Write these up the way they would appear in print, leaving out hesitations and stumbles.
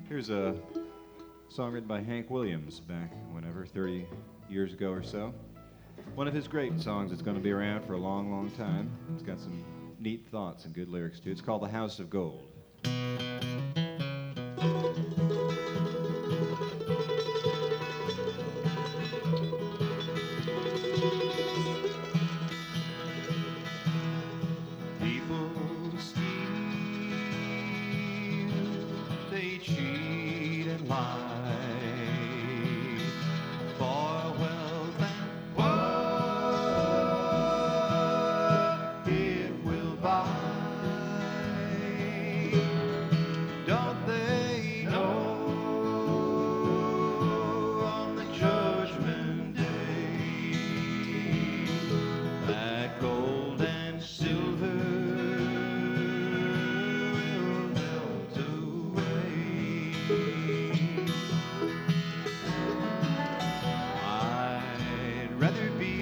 Here's a song written by Hank Williams back whenever, 30 years ago or so. One of his great songs that's going to be around for a long, long time. It's got some neat thoughts and good lyrics too. It's called The House of Gold. People steal, they cheat and lie for wealth and what it will buy. Don't they know on the judgment day that gold and silver will melt away? I'd rather be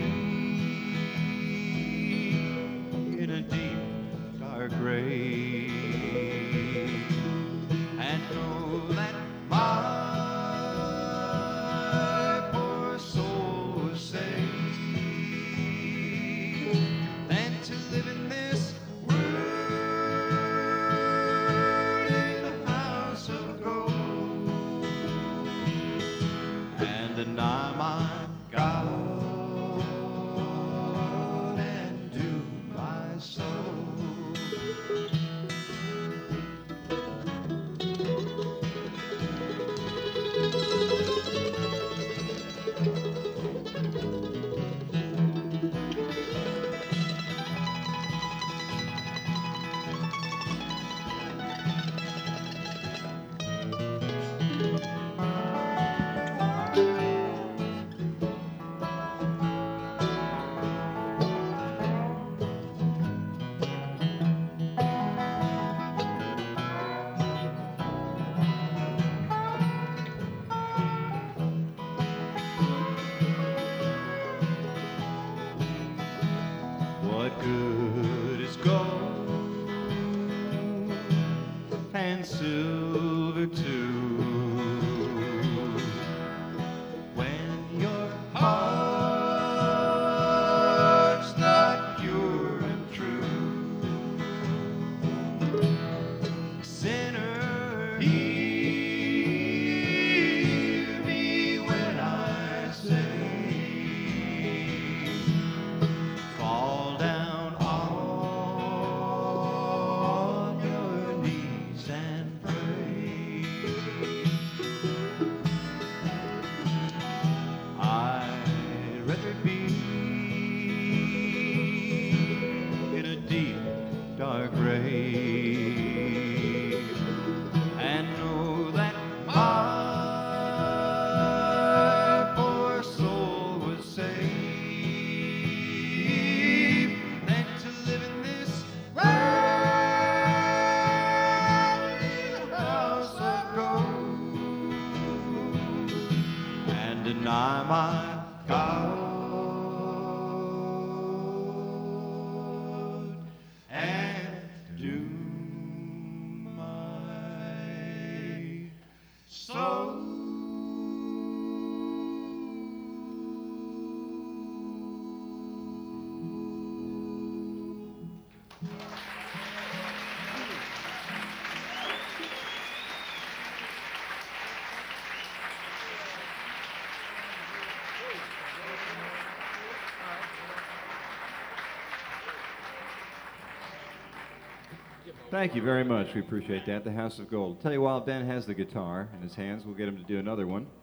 in a deep, dark grave and know that my poor soul was saved than to live in this world in the house of gold and deny my God and do my soul. What good is gold and silver too when your heart's not pure and true? Sinner, hear me when I say, fall down on your knees and pray. I'd rather be in a deep, dark grave and know that my poor soul was saved than to live in this world in a house of gold and deny my God and do my soul. Thank you very much. We appreciate that. The House of Gold. Tell you while Ben has the guitar in his hands, we'll get him to do another one.